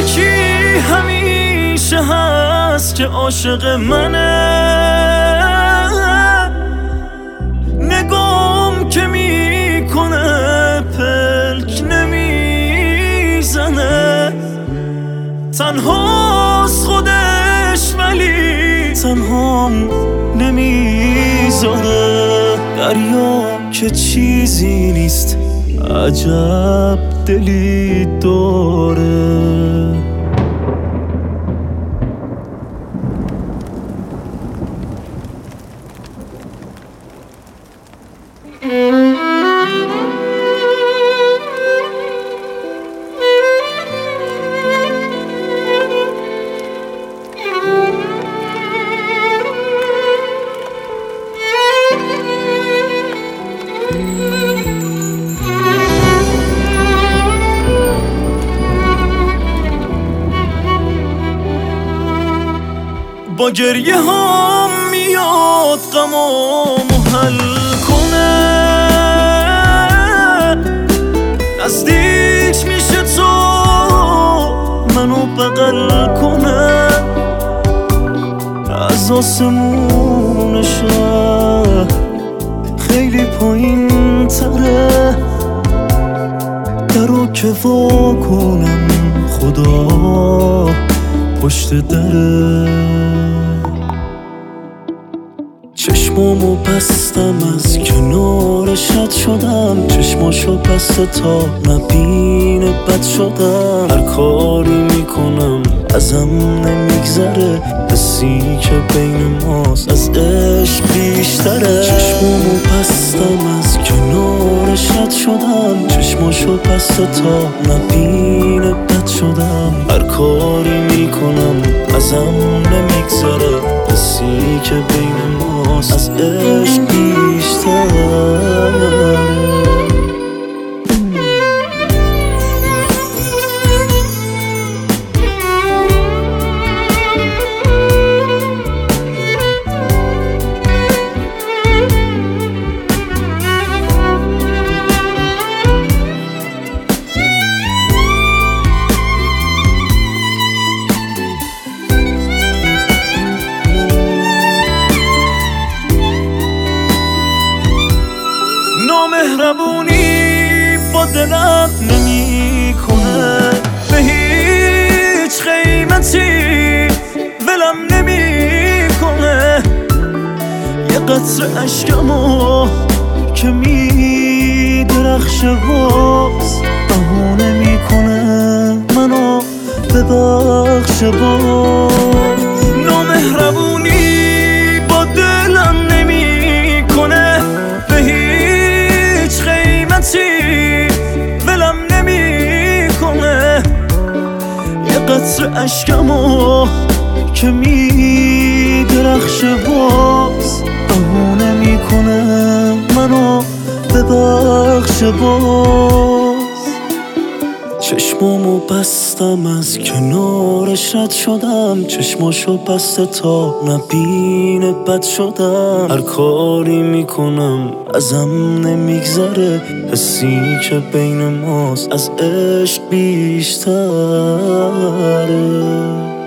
یکی همیشه هست که عاشق منه، نگام که میکنه پلک نمیزنه، تنهاست خودش ولی تنهام نمیذاره. دریا که چیزی نیست عجب دلی داره. با گریه هم میاد غمامو حل کنه، نزدیک میشه تو منو بغل کنه، از آسمون شهر خیلی پایین تره، درو که وا کنم خدا پشت دره. چشمامو بستم از کنارش رد شدم، چشماشو بسته تا نبینه بد شدم، هر کاری میکنم ازم نمیگذره، حسی که بین ماست از عشق بیشتره. چشمامو بستم از کنارش رد شدم، چشماشو بسته تا نبینه بد شدم، هر کاری میکنم ازم نمیگذره، حسی که بین ماست از عشق بیشتره. نامهربونی با دلم نمی کنه، به هیچ قیمتی ولم نمی کنه، یه قطره اشکمو که می درخشه باز بهونه می کنه منو ببخشه باز. نامهربونی با دلم نمی کنه، به هیچ قیمتی ولم نمی کنه، یه قطره اشکمو که می درخشه باز بهونه می کنه منو ببخشه باز. چشمامو بستم از کنارش رد شدم، چشماشو بسته تا نبینه بد شدم، هر کاری میکنم ازم نمیگذره، حسی که بین ماست از عشق بیشتره.